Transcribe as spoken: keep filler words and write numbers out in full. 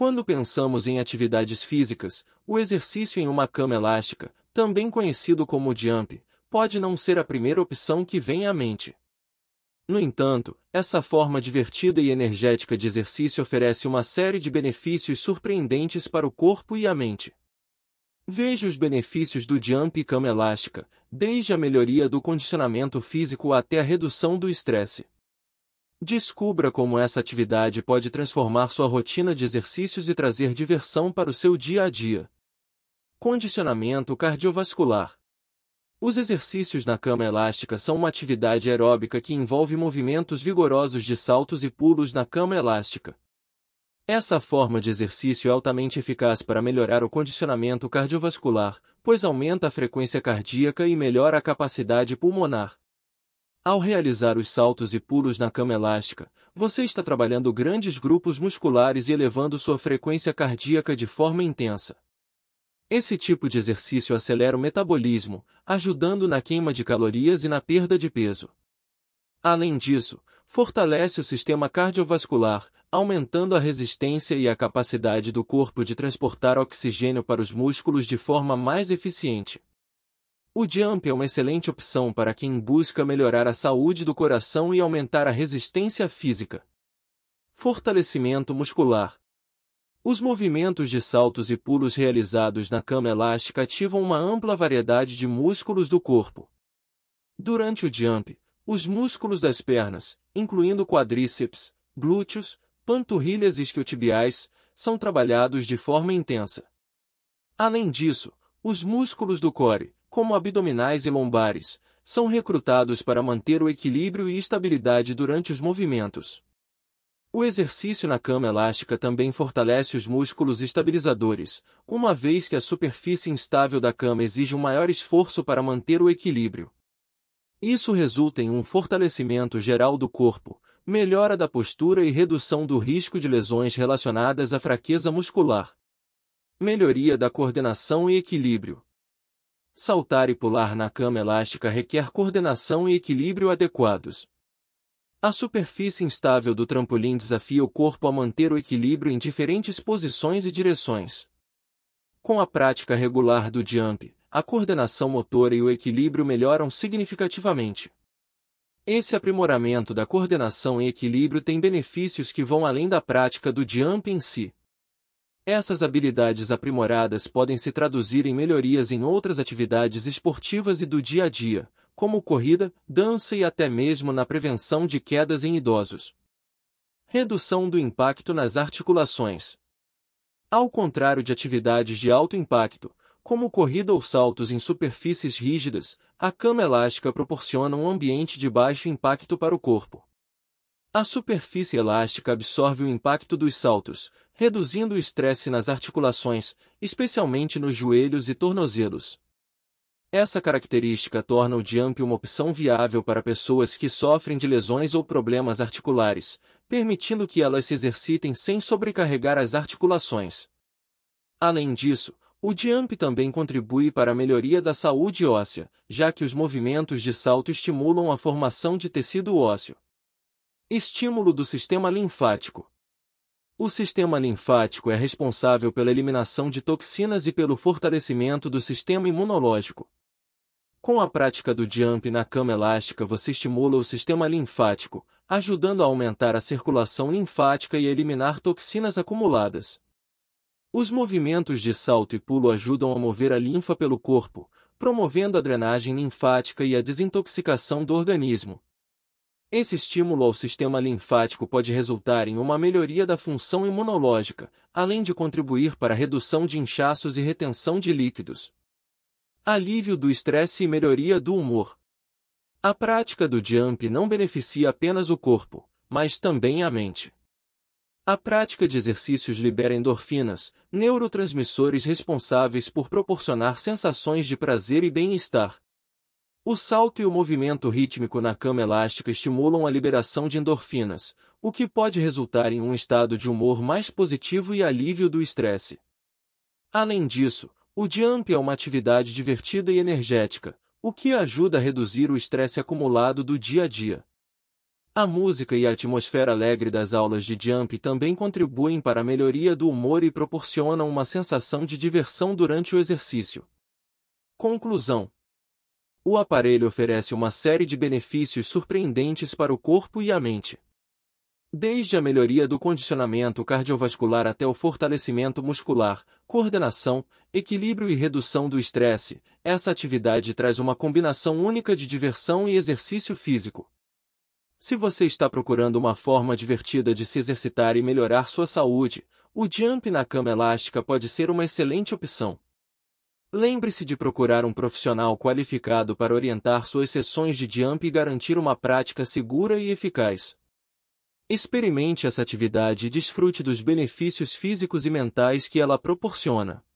Quando pensamos em atividades físicas, o exercício em uma cama elástica, também conhecido como jump, pode não ser a primeira opção que vem à mente. No entanto, essa forma divertida e energética de exercício oferece uma série de benefícios surpreendentes para o corpo e a mente. Veja os benefícios do jump e cama elástica, desde a melhoria do condicionamento físico até a redução do estresse. Descubra como essa atividade pode transformar sua rotina de exercícios e trazer diversão para o seu dia a dia. Condicionamento cardiovascular. Os exercícios na cama elástica são uma atividade aeróbica que envolve movimentos vigorosos de saltos e pulos na cama elástica. Essa forma de exercício é altamente eficaz para melhorar o condicionamento cardiovascular, pois aumenta a frequência cardíaca e melhora a capacidade pulmonar. Ao realizar os saltos e pulos na cama elástica, você está trabalhando grandes grupos musculares e elevando sua frequência cardíaca de forma intensa. Esse tipo de exercício acelera o metabolismo, ajudando na queima de calorias e na perda de peso. Além disso, fortalece o sistema cardiovascular, aumentando a resistência e a capacidade do corpo de transportar oxigênio para os músculos de forma mais eficiente. O jump é uma excelente opção para quem busca melhorar a saúde do coração e aumentar a resistência física. Fortalecimento muscular. Os movimentos de saltos e pulos realizados na cama elástica ativam uma ampla variedade de músculos do corpo. Durante o jump, os músculos das pernas, incluindo quadríceps, glúteos, panturrilhas e isquiotibiais, são trabalhados de forma intensa. Além disso, os músculos do core, como abdominais e lombares, são recrutados para manter o equilíbrio e estabilidade durante os movimentos. O exercício na cama elástica também fortalece os músculos estabilizadores, uma vez que a superfície instável da cama exige um maior esforço para manter o equilíbrio. Isso resulta em um fortalecimento geral do corpo, melhora da postura e redução do risco de lesões relacionadas à fraqueza muscular. Melhoria da coordenação e equilíbrio. Saltar e pular na cama elástica requer coordenação e equilíbrio adequados. A superfície instável do trampolim desafia o corpo a manter o equilíbrio em diferentes posições e direções. Com a prática regular do jump, a coordenação motora e o equilíbrio melhoram significativamente. Esse aprimoramento da coordenação e equilíbrio tem benefícios que vão além da prática do jump em si. Essas habilidades aprimoradas podem se traduzir em melhorias em outras atividades esportivas e do dia a dia, como corrida, dança e até mesmo na prevenção de quedas em idosos. Redução do impacto nas articulações. Ao contrário de atividades de alto impacto, como corrida ou saltos em superfícies rígidas, a cama elástica proporciona um ambiente de baixo impacto para o corpo. A superfície elástica absorve o impacto dos saltos, reduzindo o estresse nas articulações, especialmente nos joelhos e tornozelos. Essa característica torna o jump uma opção viável para pessoas que sofrem de lesões ou problemas articulares, permitindo que elas se exercitem sem sobrecarregar as articulações. Além disso, o jump também contribui para a melhoria da saúde óssea, já que os movimentos de salto estimulam a formação de tecido ósseo. Estímulo do sistema linfático. O sistema linfático é responsável pela eliminação de toxinas e pelo fortalecimento do sistema imunológico. Com a prática do jump na cama elástica você estimula o sistema linfático, ajudando a aumentar a circulação linfática e a eliminar toxinas acumuladas. Os movimentos de salto e pulo ajudam a mover a linfa pelo corpo, promovendo a drenagem linfática e a desintoxicação do organismo. Esse estímulo ao sistema linfático pode resultar em uma melhoria da função imunológica, além de contribuir para a redução de inchaços e retenção de líquidos. Alívio do estresse e melhoria do humor. A prática do jump não beneficia apenas o corpo, mas também a mente. A prática de exercícios libera endorfinas, neurotransmissores responsáveis por proporcionar sensações de prazer e bem-estar. O salto e o movimento rítmico na cama elástica estimulam a liberação de endorfinas, o que pode resultar em um estado de humor mais positivo e alívio do estresse. Além disso, o jump é uma atividade divertida e energética, o que ajuda a reduzir o estresse acumulado do dia a dia. A música e a atmosfera alegre das aulas de jump também contribuem para a melhoria do humor e proporcionam uma sensação de diversão durante o exercício. Conclusão: o aparelho oferece uma série de benefícios surpreendentes para o corpo e a mente. Desde a melhoria do condicionamento cardiovascular até o fortalecimento muscular, coordenação, equilíbrio e redução do estresse, essa atividade traz uma combinação única de diversão e exercício físico. Se você está procurando uma forma divertida de se exercitar e melhorar sua saúde, o jump na cama elástica pode ser uma excelente opção. Lembre-se de procurar um profissional qualificado para orientar suas sessões de jump e garantir uma prática segura e eficaz. Experimente essa atividade e desfrute dos benefícios físicos e mentais que ela proporciona.